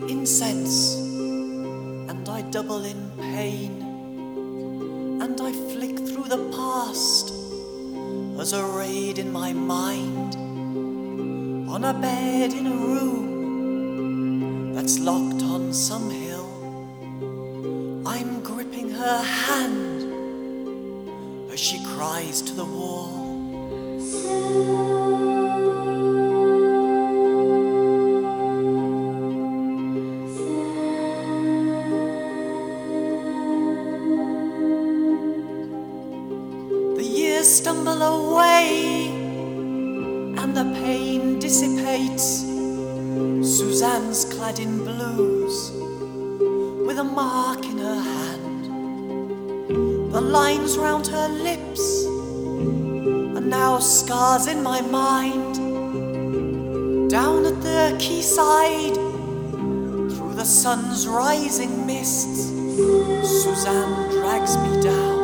incense, and I double in pain, and I flick through the past as arrayed in my mind on a bed in a room that's locked on some hill. I'm gripping her hand as she cries to the wall. The years stumble away and the pain dissipates. Suzanne's clad in blues with a mark in her hand. The lines round her lips are now scars in my mind. Down at the quayside, through the sun's rising mists, Suzanne drags me down.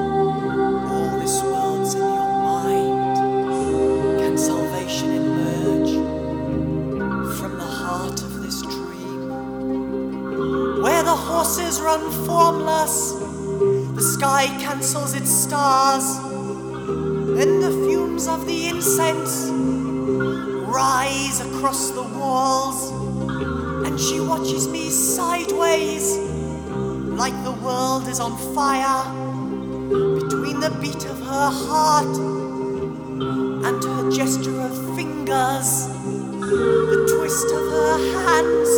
All this world's in your mind. Can salvation emerge from the heart of this dream? Where the horses run formless, the sky cancels its stars. Then the fumes of the incense rise across the walls, and she watches me sideways like the world is on fire. Between the beat of her heart and her gesture of fingers, the twist of her hands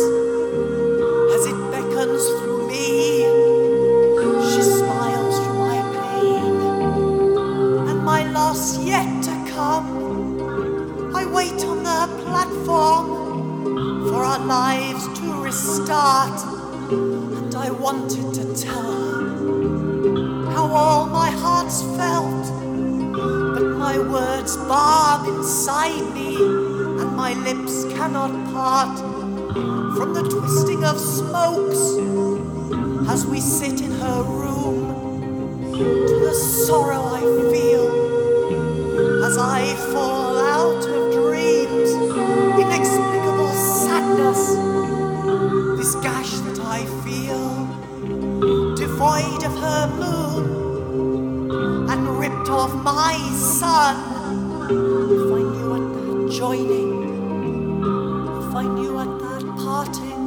as it beckons through me, she smiles through my pain and my loss yet to come. I wait on the platform for our lives to restart, and I wanted to tell her how all my heart's felt, but my words barb inside me, and my lips cannot part from the twisting of smokes as we sit in her room. To the sorrow I feel as I fall out of dreams, inexplicable sadness, this gash that I feel, devoid of her moon and ripped off my sun. If I knew at that joining, if I knew at that parting,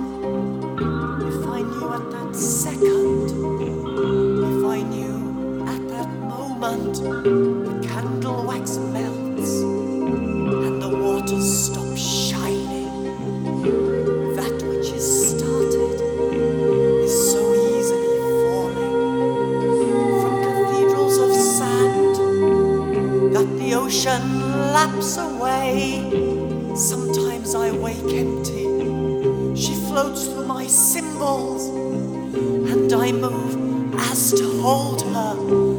if I knew at that second, if I knew at that moment the candle wax melts and the waters stop shining, that which is started is so easily falling from cathedrals of sand that the ocean laps away. Sometimes I wake empty, she floats through my symbols, and I move as to hold her